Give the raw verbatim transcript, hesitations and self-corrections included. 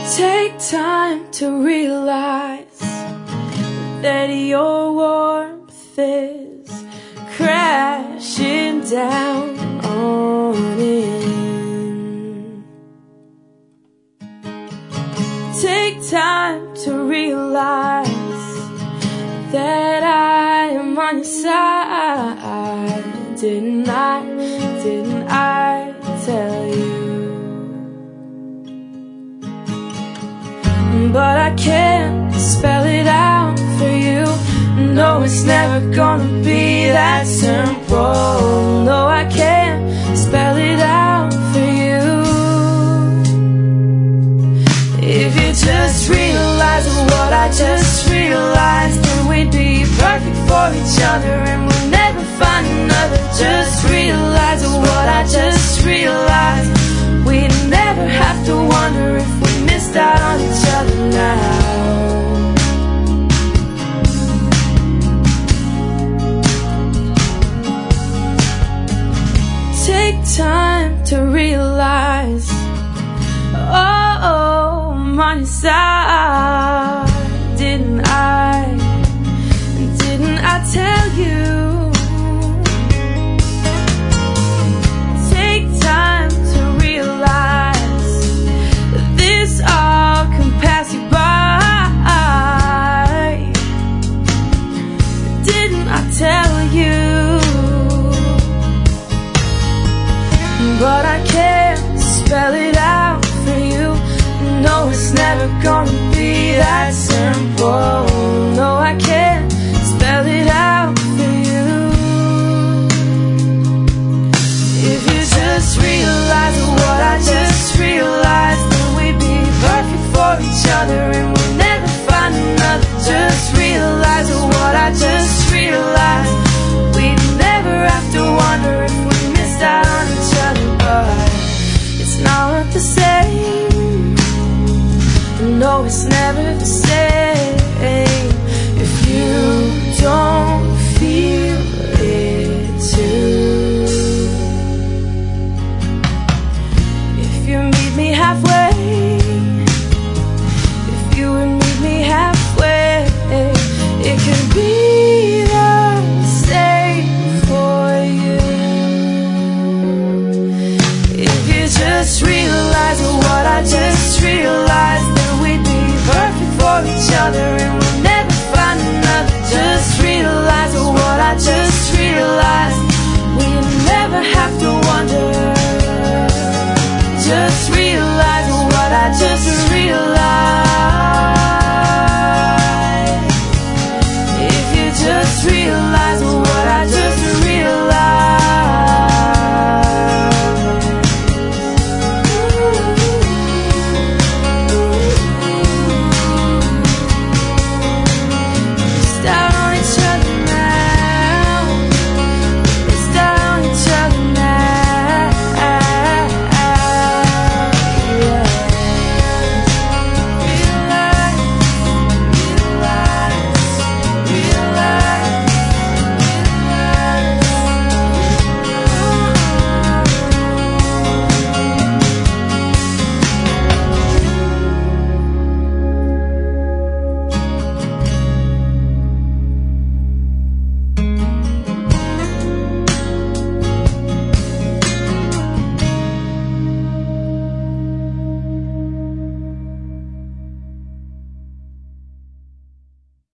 Take time to realize that your warmth is crashing down on in. Take time to realize that I am on your side. Didn't I, didn't I tell you? But I can't spell it out for you. No, it's never gonna be that simple. No, I can't spell it out for you. If you just realize what I just realized, then we'd be perfect for each other and we'll never find another. Just realize what I just realized. We'd never have to wonder if we missed out on each other now. Take time to realize, oh, I'm on your side. Didn't I, didn't I tell you? Take time to realize this all can pass you by. Didn't I tell you? But I can't spell it out for you. No, it's never gonna be that simple. No, I can't spell it out for you. If you just realize what I just realized, then we'd be perfect for each other and we'll never find another. Just realize what I just realized. We'd never have to wonder if we missed out on each other. But it's not the same. No, it's never the same if you don't feel it too. If you meet me halfway, if you would meet me halfway, it could be the same for you. If you just realize what I just realized, then we'd be perfect for each other.